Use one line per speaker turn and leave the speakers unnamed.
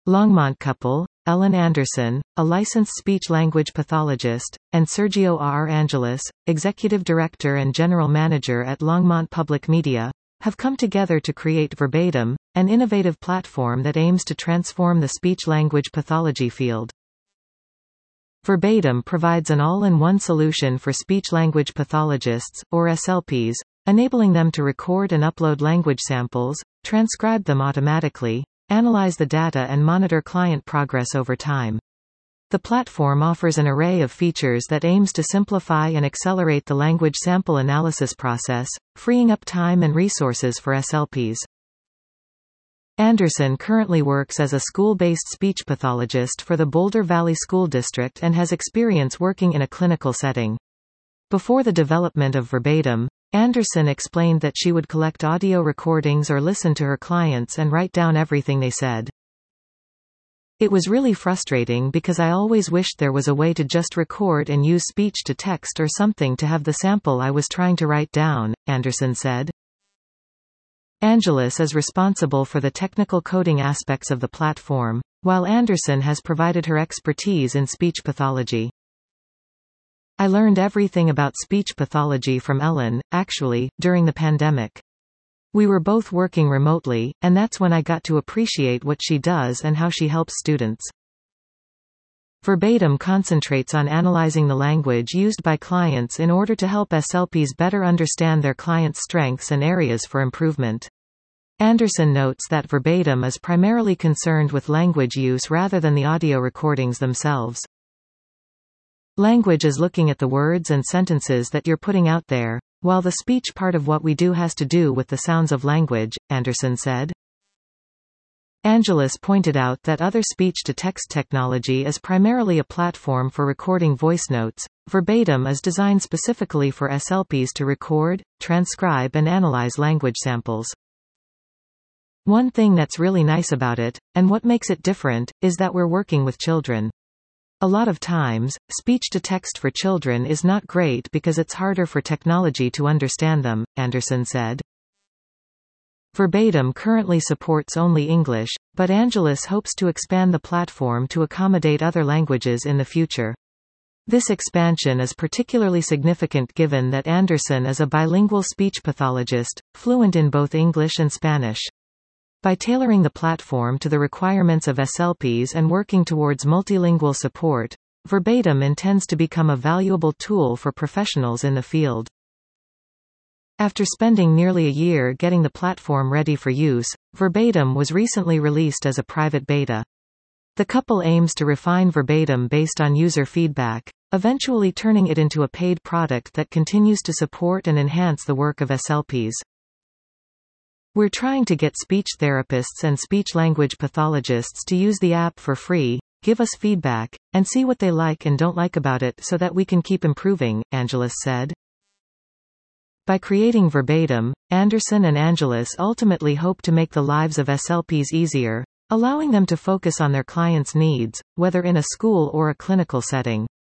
Longmont couple, Ellen Anderson, a licensed speech-language pathologist, and Sergio R. Angelis, executive director and general manager at Longmont Public Media, have come together to create Verbatim, an innovative platform that aims to transform the speech-language pathology field. Verbatim provides an all-in-one solution for speech-language pathologists, or SLPs, enabling them to record and upload language samples, transcribe them automatically, analyze the data and monitor client progress over time. The platform offers an array of features that aims to simplify and accelerate the language sample analysis process, freeing up time and resources for SLPs. Anderson currently works as a school-based speech pathologist for the Boulder Valley School District and has experience working in a clinical setting. Before the development of Verbatim, Anderson explained that she would collect audio recordings or listen to her clients and write down everything they said. It was really frustrating because I always wished there was a way to just record and use speech to text or something to have the sample I was trying to write down, Anderson said. Angelis is responsible for the technical coding aspects of the platform, while Anderson has provided her expertise in speech pathology. I learned everything about speech pathology from Ellen, actually, during the pandemic. We were both working remotely, and that's when I got to appreciate what she does and how she helps students. Verbatim concentrates on analyzing the language used by clients in order to help SLPs better understand their clients' strengths and areas for improvement. Anderson notes that Verbatim is primarily concerned with language use rather than the audio recordings themselves. Language is looking at the words and sentences that you're putting out there, while the speech part of what we do has to do with the sounds of language, Anderson said. Angelis pointed out that other speech-to-text technology is primarily a platform for recording voice notes. Verbatim is designed specifically for SLPs to record, transcribe and analyze language samples. One thing that's really nice about it, and what makes it different, is that we're working with children. A lot of times, speech-to-text for children is not great because it's harder for technology to understand them, Anderson said. Verbatim currently supports only English, but Angelis hopes to expand the platform to accommodate other languages in the future. This expansion is particularly significant given that Anderson is a bilingual speech pathologist, fluent in both English and Spanish. By tailoring the platform to the requirements of SLPs and working towards multilingual support, Verbatim intends to become a valuable tool for professionals in the field. After spending nearly a year getting the platform ready for use, Verbatim was recently released as a private beta. The couple aims to refine Verbatim based on user feedback, eventually turning it into a paid product that continues to support and enhance the work of SLPs. We're trying to get speech therapists and speech-language pathologists to use the app for free, give us feedback, and see what they like and don't like about it so that we can keep improving, Angelis said. By creating Verbatim, Anderson and Angelis ultimately hope to make the lives of SLPs easier, allowing them to focus on their clients' needs, whether in a school or a clinical setting.